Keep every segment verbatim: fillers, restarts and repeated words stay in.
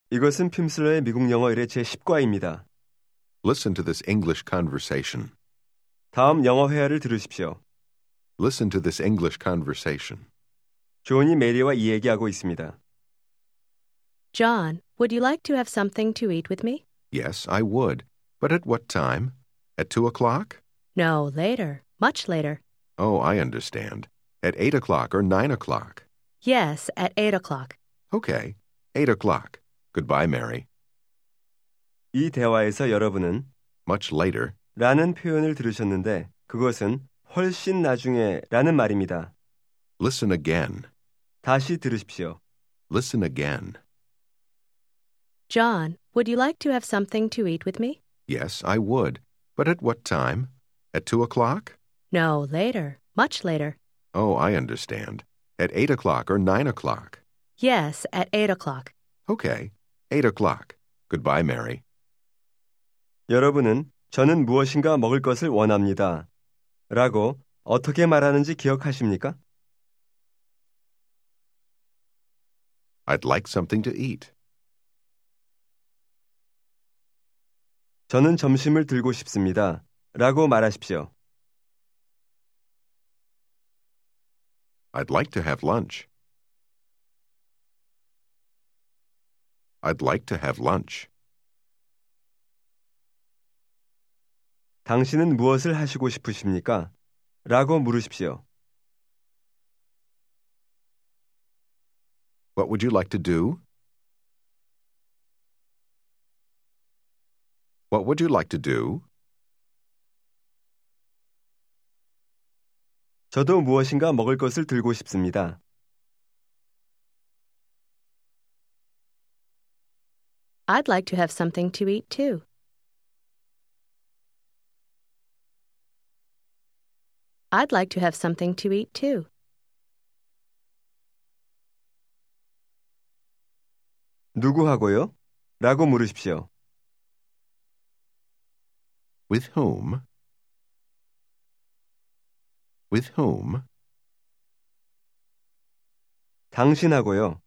이것은 핌슬러의 미국 영어 일의 제십 과입니다. Listen to this English conversation. 다음 영어 회화를 들으십시오. Listen to this English conversation. 존이 메리와 이야기하고 있습니다. John, would you like to have something to eat with me? Yes, I would. But at what time? At two o'clock? No, later. Much later. Oh, I understand. At eight o'clock or nine o'clock? Yes, at eight o'clock. Okay, eight o'clock. Goodbye, Mary. 이 대화에서 여러분은 Much later. 라는 표현을 들으셨는데 그것은 훨씬 나중에 라는 말입니다. Listen again. 다시 들으십시오. Listen again. John, would you like to have something to eat with me? Yes, I would. But at what time? At two o'clock? No, later. Much later. Oh, I understand. At eight o'clock or nine o'clock? Yes, at eight o'clock. Okay, eight o'clock. Goodbye, Mary. 여러분은 저는 무엇인가 먹을 것을 원합니다. 라고 어떻게 말하는지 기억하십니까? I'd like something to eat. 저는 점심을 들고 싶습니다. 라고 말하십시오. I'd like to have lunch. I'd like to have lunch. 당신은 무엇을 하시고 싶으십니까? 라고 물으십시오. What would you like to do? What would you like to do? 저도 무엇인가 먹을 것을 들고 싶습니다. I'd like to have something to eat too. I'd like to have something to eat too. 누구하고요? 라고 물으십시오. With whom? With whom? 당신하고요.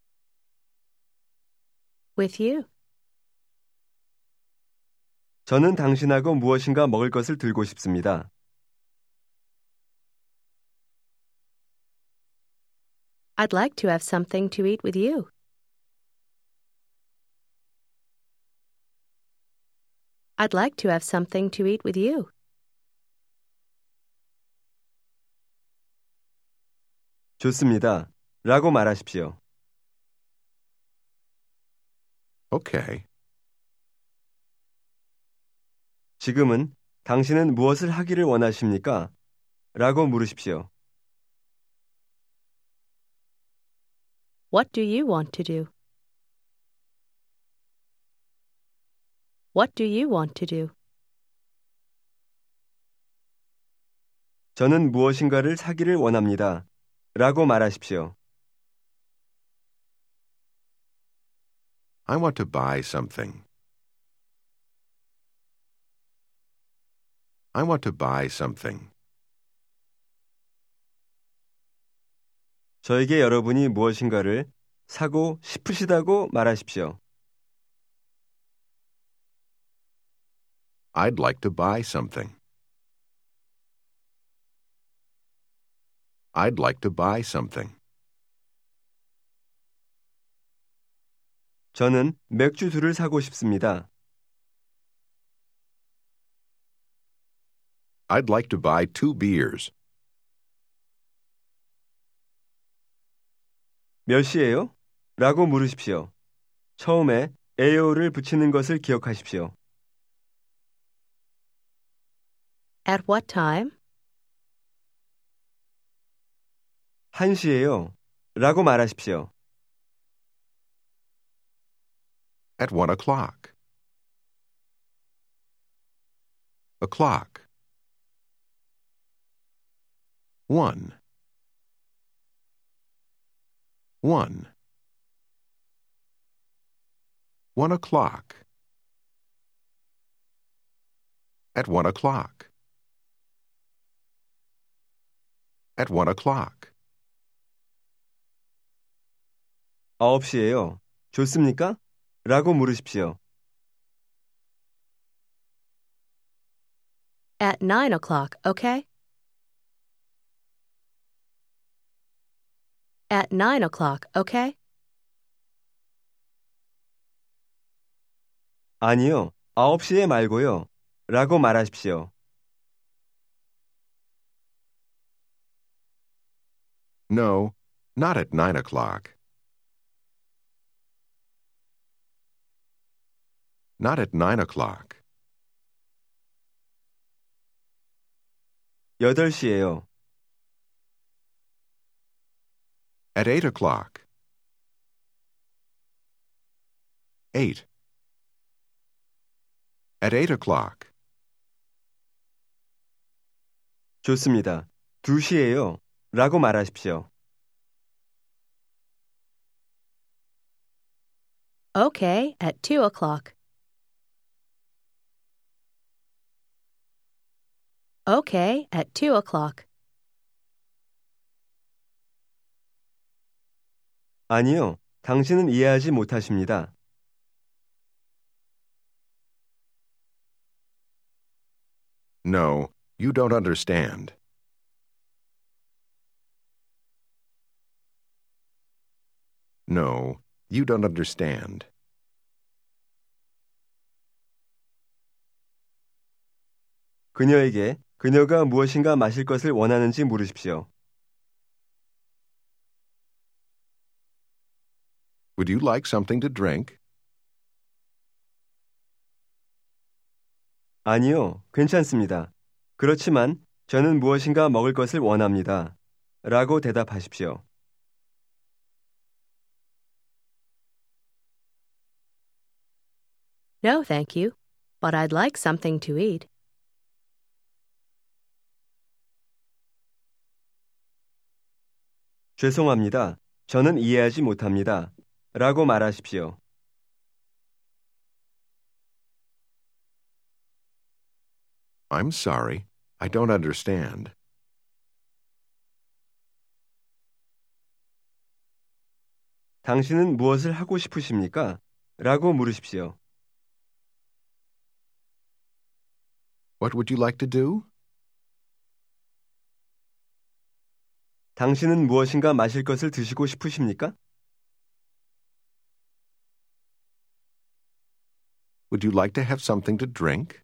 With you. 저는 당신하고 무엇인가 먹을 것을 들고 싶습니다. I'd like to have something to eat with you. I'd like to have something to eat with you. 좋습니다. 라고 말하십시오. Okay. 지금은 당신은 무엇을 하기를 원하십니까? 라고 물으십시오. What do you want to do? What do you want to do? 저는 무엇인가를 사기를 원합니다. 라고 말하십시오. I want to buy something. I want to buy something. 저에게 여러분이 무엇인가를 사고 싶으시다고 말하십시오. I'd like to buy something. I'd like to buy something. 저는 맥주 둘을 사고 싶습니다. I'd like to buy two beers. 몇 시예요? 라고 물으십시오. 처음에 에요를 붙이는 것을 기억하십시오. At what time? 한 시예요. 라고 말하십시오. At one o'clock. O'clock. One. One. One o'clock. At one o'clock. At one o'clock. 아홉 시예요. 좋습니까? 라고 물으십시오. At nine o'clock, okay? At nine o'clock, okay? 아니요, 아홉 시에 말고요. 라고 말하십시오. No, not at nine o'clock. Not at nine o'clock. 여덟 시예요. At eight o'clock. Eight. At eight o'clock. 좋습니다. 두 시예요. 라고 말하십시오. Okay, at two o'clock. Okay, at two o'clock. 아니요, 당신은 이해하지 못하십니다. No, you don't understand. No, you don't understand. 그녀에게 그녀가 무엇인가 마실 것을 원하는지 물으십시오. Would you like something to drink? 아니요, 괜찮습니다. 그렇지만 저는 무엇인가 먹을 것을 원합니다. 라고 대답하십시오. No, thank you, but I'd like something to eat. 죄송합니다. 저는 이해하지 못합니다. 라고 말하십시오. I'm sorry, I don't understand. 당신은 무엇을 하고 싶으십니까? 라고 물으십시오. What would you like to do? 당신은 무엇인가 마실 것을 드시고 싶으십니까? Would you like to have something to drink?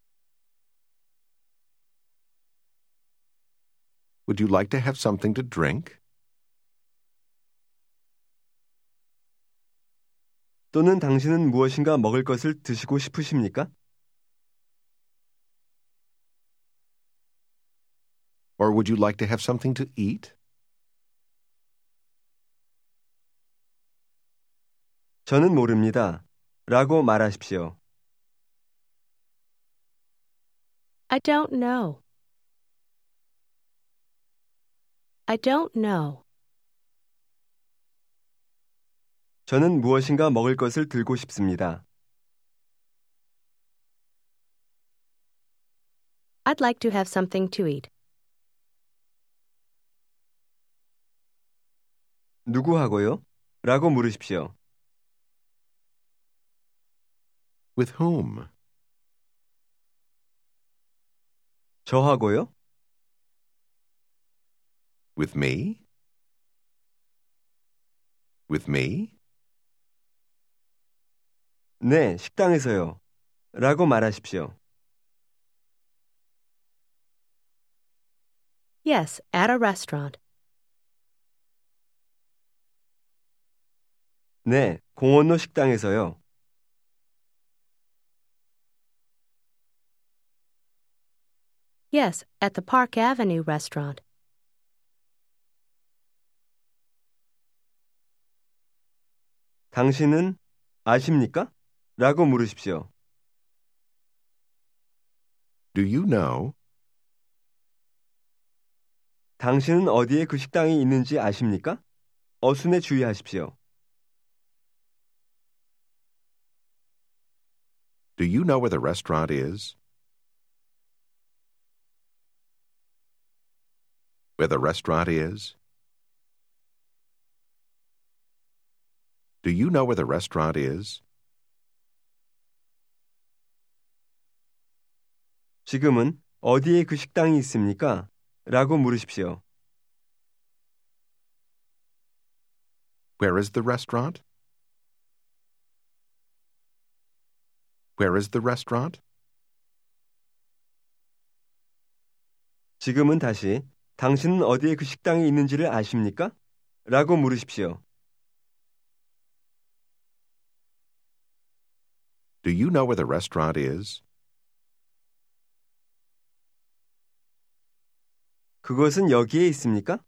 Would you like to have something to drink? 또는 당신은 무엇인가 먹을 것을 드시고 싶으십니까? Or would you like to have something to eat? 저는 모릅니다. 라고 말하십시오. I don't know. I don't know. 저는 무엇인가 먹을 것을 들고 싶습니다. I'd like to have something to eat. 누구하고요? 라고 물으십시오. With whom? 저하고요? With me? With me? 네, 식당에서요. 라고 말하십시오. Yes, at a restaurant. 네, 공원로 식당에서요. Yes, at the Park Avenue restaurant. 당신은 아십니까? 라고 물으십시오. Do you know? 당신은 어디에 그 식당이 있는지 아십니까? 어순에 주의하십시오. Do you know where the restaurant is? Where the restaurant is? Do you know where the restaurant is? 지금은 어디에 그 식당이 있습니까? 라고 물으십시오. Where is the restaurant? Where is the restaurant? 지금은 다시 당신은 어디에 그 식당이 있는지를 아십니까? 라고 물으십시오. Do you know where the restaurant is? 그것은 여기에 있습니까?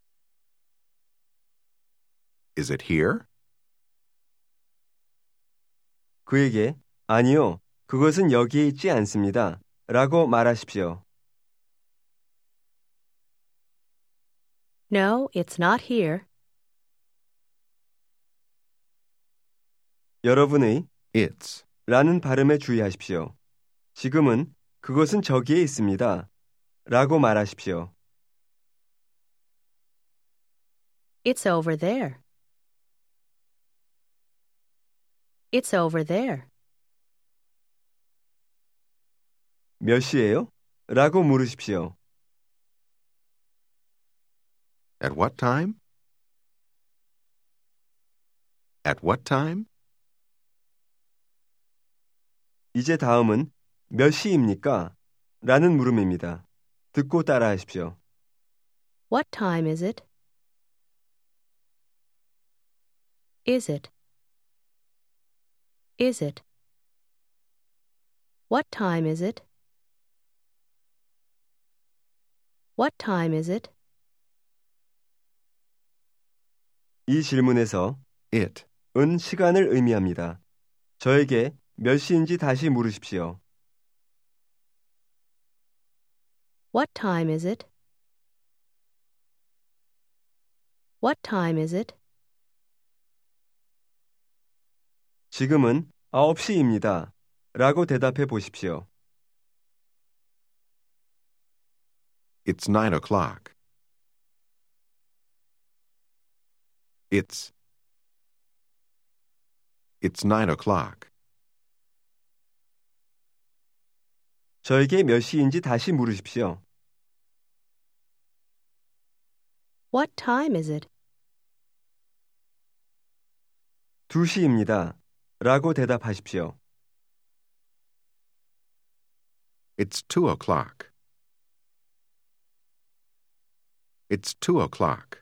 Is it here? 그에게 아니요, 그것은 여기에 있지 않습니다. 라고 말하십시오. No, it's not here. 여러분의 It's. 라는 발음에 주의하십시오. 지금은 그것은 저기에 있습니다. 라고 말하십시오. It's over there. It's over there. 몇 시예요? 라고 물으십시오. At what time? At what time? 이제 다음은 몇 시입니까? 라는 물음입니다. 듣고 따라하십시오. What time is it? Is it? Is it? What time is it? What time is it? 이 질문에서 It. 은 시간을 의미합니다. 저에게 몇 시인지 다시 물으십시오. What time is it? What time is it? 지금은 아홉 시입니다. 라고 대답해 보십시오. It's nine o'clock. It's. It's nine o'clock. 저에게 몇 시인지 다시 물으십시오. What time is it? 두 시입니다. 라고 대답하십시오. It's two o'clock. It's two o'clock.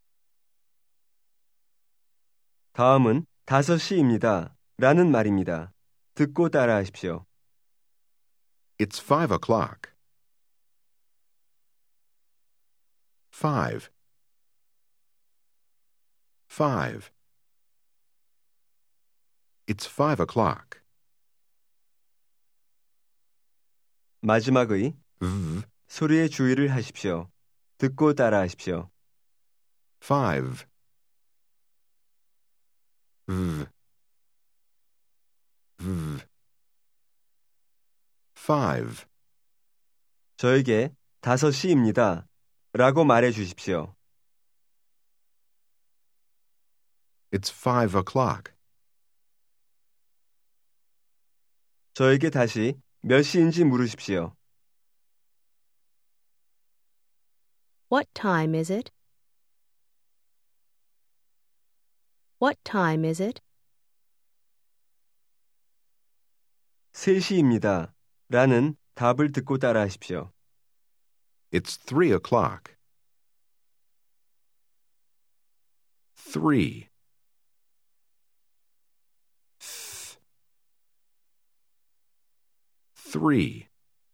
다음은 다섯 시입니다. 라는 말입니다. 듣고 따라하십시오. It's five o'clock. Five. Five. It's five o'clock. 마지막의 V. 소리에 주의를 하십시오. 듣고 따라하십시오. Five. V. V. Five. 저에게 다섯 시입니다. 라고 말해 주십시오. It's five o'clock. 저에게 다시 몇 시인지 물으십시오. What time is it? What time is it? 세 시입니다. 라는 답을 듣고 따라하십시오. It's three o'clock. Three. Th. Three.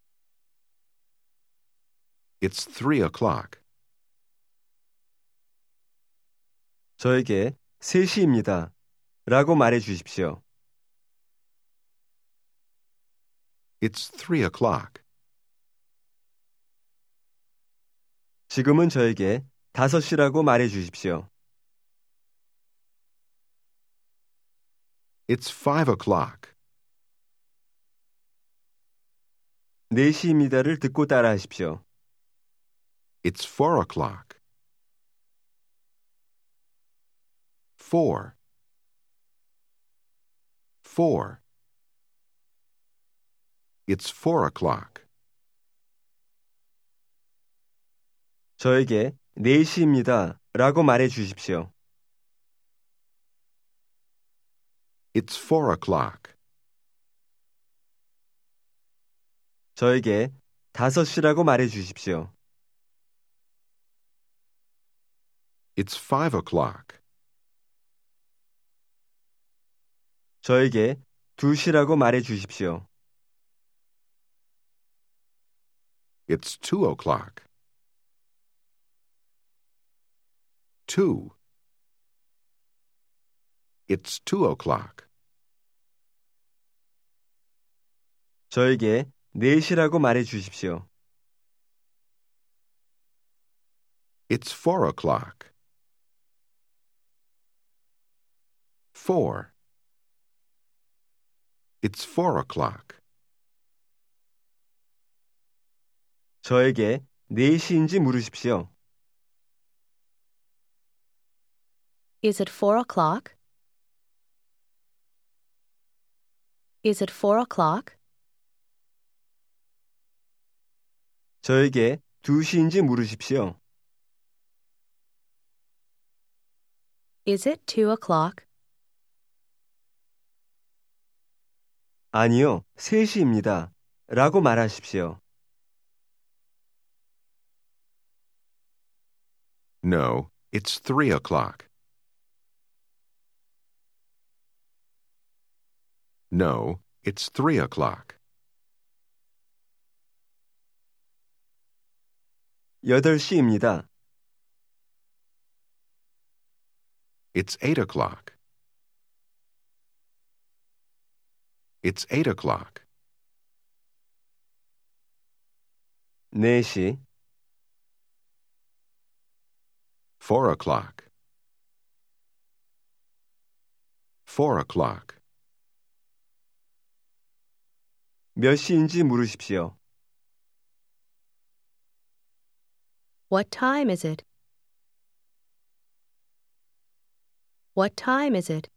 It's three o'clock. 저에게 세 시입니다. 라고 말해 주십시오. It's three o'clock. 지금은 저에게 다섯 시라고 말해 주십시오. It's five o'clock. 네 시입니다를 듣고 따라하십시오. It's four o'clock. Four. Four. It's four o'clock. 저에게 네 시입니다. 라고 말해 주십시오. It's four o'clock. 저에게 다섯 시라고 말해 주십시오. It's five o'clock. 저에게 두 시라고 말해 주십시오. It's two o'clock. Two. It's two o'clock. 저에게 네 시라고 말해 주십시오. It's four o'clock. Four. It's four o'clock. 저에게 네 시인지 물으십시오. Is it four o'clock? Is it four o'clock? 저에게 두 시인지 물으십시오. Is it two o'clock? 아니요, 세 시입니다. 라고 말하십시오. No, it's three o'clock. No, it's three o'clock. 여덟 시입니다. It's eight o'clock. It's eight o'clock. 네 시, Four o'clock. Four o'clock. 몇 시인지 물으십시오. What time is it? What time is it?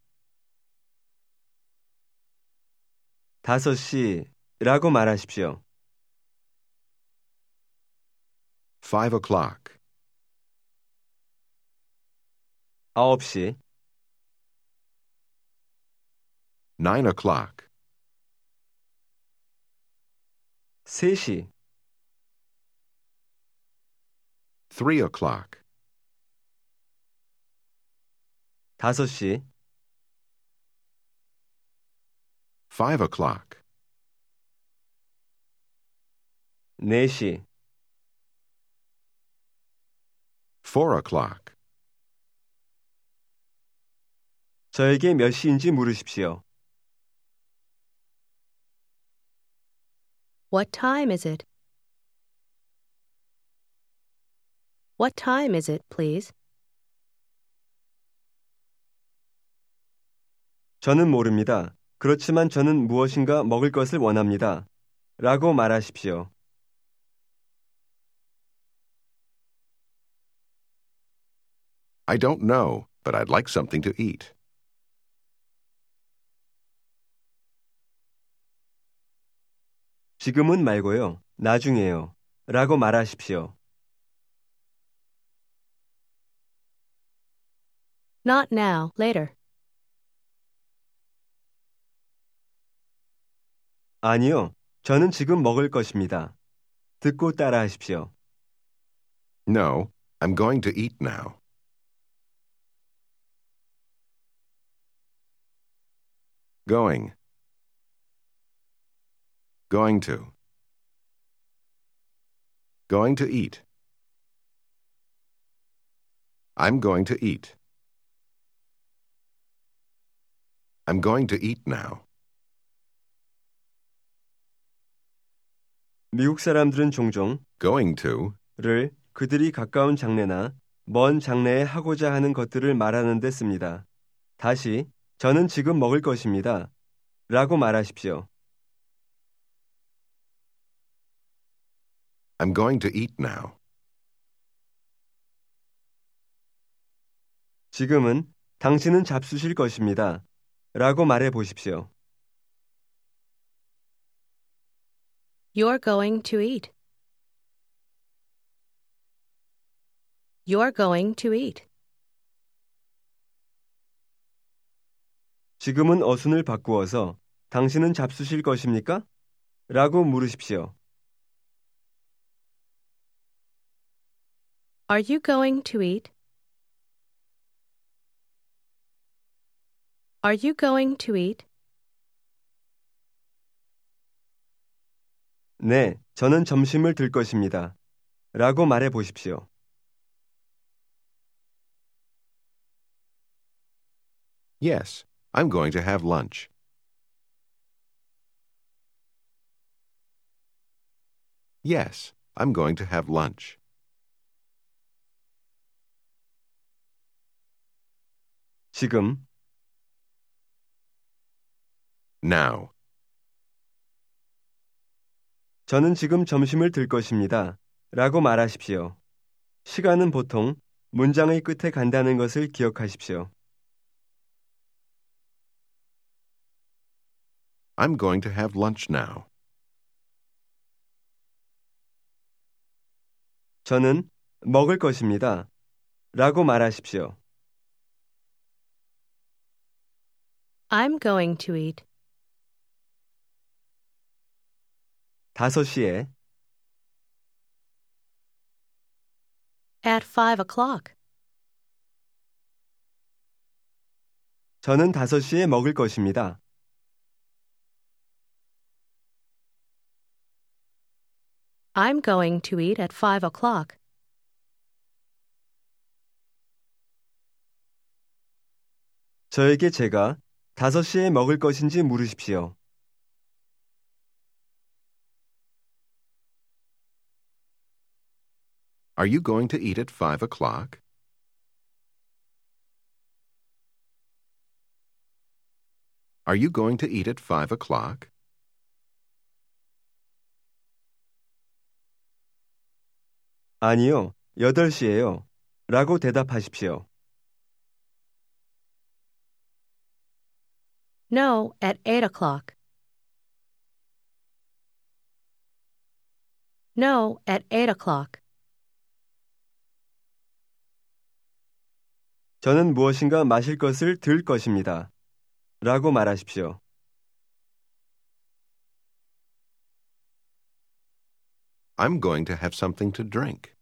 다섯 시라고 말하십시오. Five o'clock. 아홉 시, Nine o'clock. 세 시, Three o'clock. 다섯 시, Five o'clock. 네 시, Four o'clock. 저에게 몇 시인지 물으십시오. What time is it? What time is it, please? 저는 모릅니다. 그렇지만 저는 무엇인가 먹을 것을 원합니다. 라고 말하십시오. I don't know, but I'd like something to eat. 지금은 말고요. 나중에요. 라고 말하십시오. Not now, later. 아니요. 저는 지금 먹을 것입니다. 듣고 따라하십시오. No, I'm going to eat now. Going. Going to. Going to eat. I'm going to eat. I'm going to eat now. 미국 사람들은 종종 Going to 를 그들이 가까운 장래나 먼 장래에 하고자 하는 것들을 말하는 데 씁니다. 다시 저는 지금 먹을 것입니다. 라고 말하십시오. I'm going to eat now. 지금은 당신은 잡수실 것입니다. 라고 말해 보십시오. You're going to eat. You're going to eat. 지금은 어순을 바꾸어서 당신은 잡수실 것입니까? 라고 물으십시오. Are you going to eat? Are you going to eat? 네, 저는 점심을 들 것입니다. 라고 말해 보십시오. Yes, I'm going to have lunch. Yes, I'm going to have lunch. 지금, Now. 저는 지금 점심을 들 것입니다. 라고 말하십시오. 시간은 보통 문장의 끝에 간다는 것을 기억하십시오. I'm going to have lunch now. 저는 먹을 것입니다. 라고 말하십시오. I'm going to eat. 다섯 시에 At five o'clock. 저는 다섯 시에 먹을 것입니다. I'm going to eat at five o'clock. 저에게 제가 다섯 시에 먹을 것인지 물으십시오. Are you going to eat at five o'clock? Are you going to eat at five o'clock? 아니요, 여덟 시예요. 라고 대답하십시오. No, at eight o'clock. No, at eight o'clock. 저는 무엇인가 마실 것을 들 것입니다. 라고 말하십시오. I'm going to have something to drink.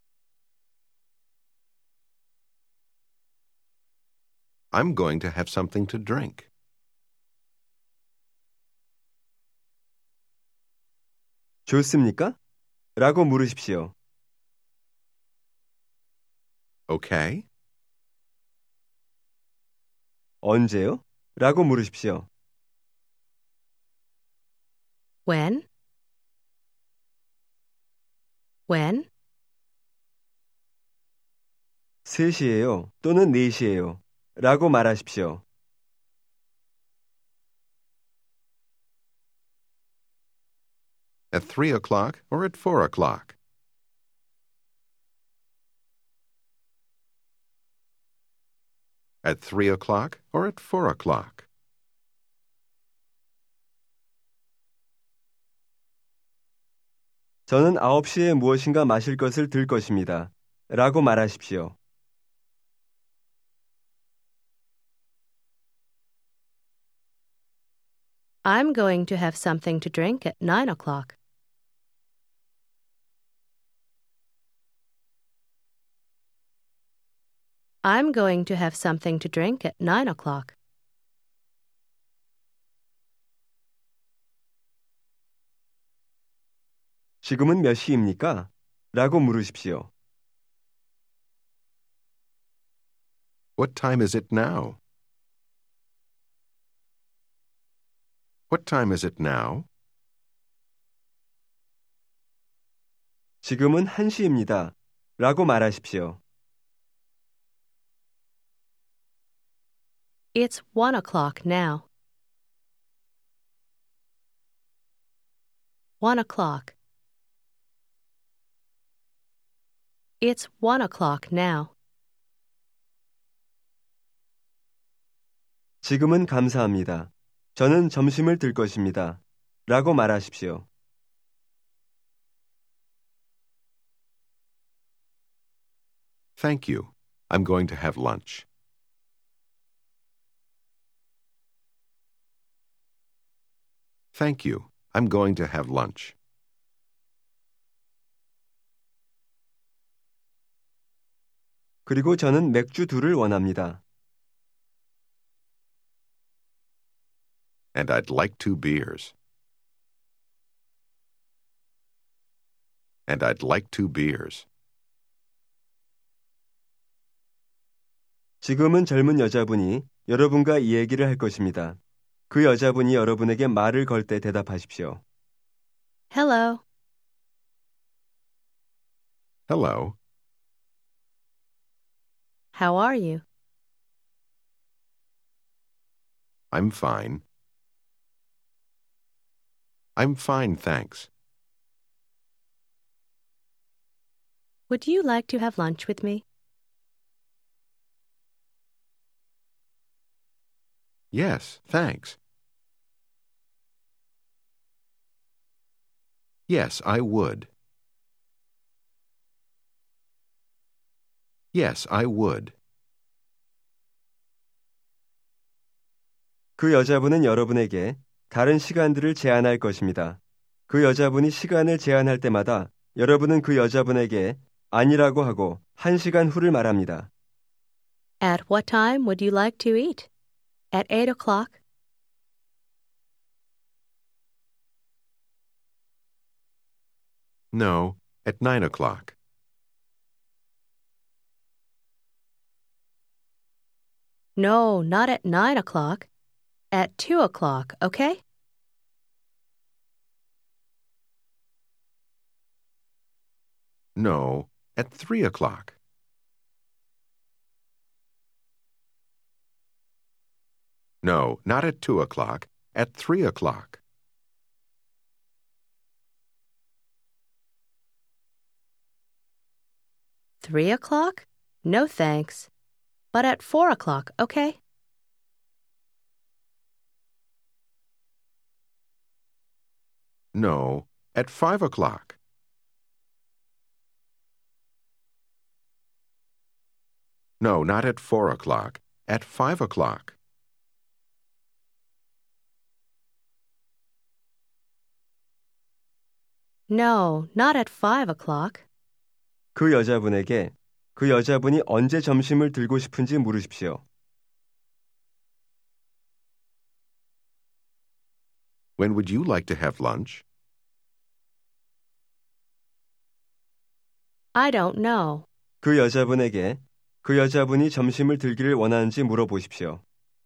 I'm going to have something to drink. 좋습니까? 라고 물으십시오. Okay? 언제요? 라고 물으십시오. When? When? 세 시예요. 또는 네 시예요. 라고 말하십시오. At three o'clock or at four o'clock? At three o'clock or at four o'clock? 저는 아홉 시에 무엇인가 마실 것을 들 것입니다. 라고 말하십시오. I'm going to have something to drink at nine o'clock. I'm going to have something to drink at nine o'clock. 지금은 몇 시입니까? 라고 물으십시오. What time is it now? What time is it now? 지금은 한 시입니다. 라고 말하십시오. It's one o'clock now. One o'clock. It's one o'clock now. 지금은 감사합니다. 저는 점심을 들 것입니다. 라고 말하십시오. Thank you. I'm going to have lunch. Thank you. I'm going to have lunch. 그리고 저는 맥주 둘을 원합니다. And I'd like two beers. And I'd like two beers. 지금은 젊은 여자분이 여러분과 이 얘기를 할 것입니다. 그 여자분이 여러분에게 말을 걸 때 대답하십시오. Hello. Hello. How are you? I'm fine. I'm fine, thanks. Would you like to have lunch with me? Yes, thanks. Yes, I would. Yes, I would. 그 여자분은 여러분에게 다른 시간들을 제안할 것입니다. 그 여자분이 시간을 제안할 때마다 여러분은 그 여자분에게 아니라고 하고 한 시간 후를 말합니다. At what time would you like to eat? At eight o'clock? No, at nine o'clock. No, not at nine o'clock. At two o'clock, okay? No, at three o'clock. No, not at two o'clock. At three o'clock. Three o'clock? No thanks. But at four o'clock, okay? No, at five o'clock. No, not at four o'clock. At five o'clock. No, not at five o'clock. 그 여자분에게 그 여자분이 언제 점심을 들고 싶은지 물으십시오. When would you like to have lunch? I don't know. 그 여자분에게 그 여자분이 점심을 들기를 원하는지 물어보십시오.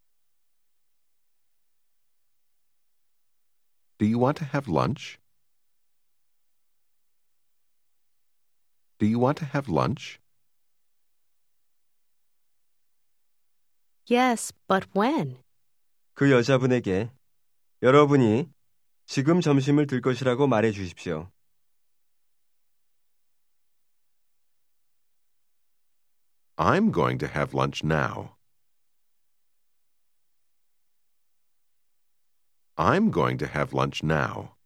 Do you want to have lunch? Do you want to have lunch? Yes, but when? 그 여자분에게 여러분이 지금 점심을 들 것이라고 말해 주십시오. I'm going to have lunch now. I'm going to have lunch now.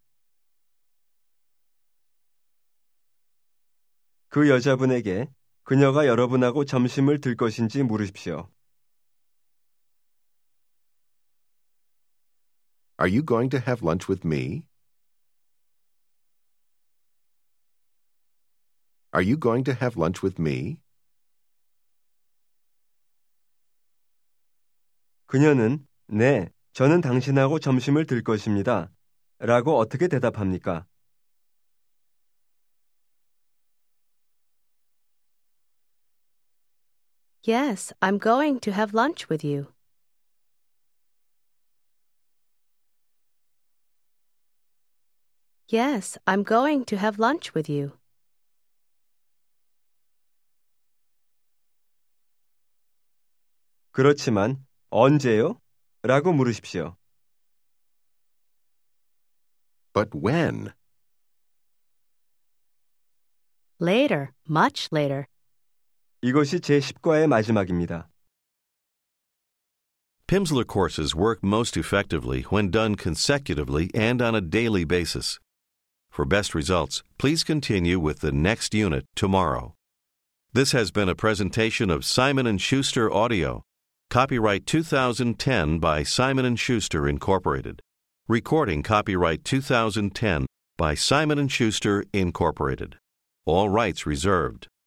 그 여자분에게 그녀가 여러분하고 점심을 들 것인지 물으십시오. Are you going to have lunch with me? Are you going to have lunch with me? 그녀는 네, 저는 당신하고 점심을 들 것입니다. 라고 어떻게 대답합니까? Yes, I'm going to have lunch with you. Yes, I'm going to have lunch with you. 그렇지만 언제요? 라고 물으십시오. But when? Later, much later. 이것이 제십 과의 마지막입니다. Pimsleur courses work most effectively when done consecutively and on a daily basis. For best results, please continue with the next unit tomorrow. This has been a presentation of Simon and Schuster Audio. Copyright two thousand ten by Simon and Schuster, Incorporated. Recording copyright two thousand ten by Simon and Schuster, Incorporated. All rights reserved.